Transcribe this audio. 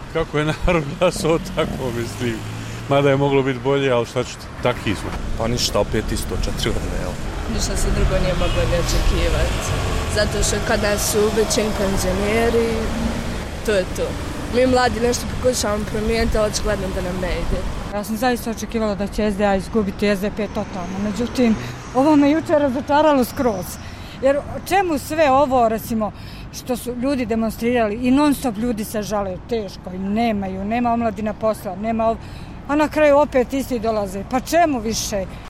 kako je narod glasao, tako mislim. Mada je moglo biti bolje, ali šta ćete, takvi smo. Pa ništa, opet isto, 4 godine, jel? Ništa se drugo nije moglo ne očekivati. Zato što kad nas su većini penzioneri, to je to. Mi mladi nešto pokušavamo promijeniti, ali očigledno da nam ne ide. Ja sam zaista očekivala da će SDA izgubiti SDP totalno. Međutim, ovo me jučer razočaralo skroz. Jer čemu sve ovo, recimo, što su ljudi demonstrirali i non stop ljudi se žale, teško im nema omladina posla, a na kraju opet isti dolaze. Pa čemu više?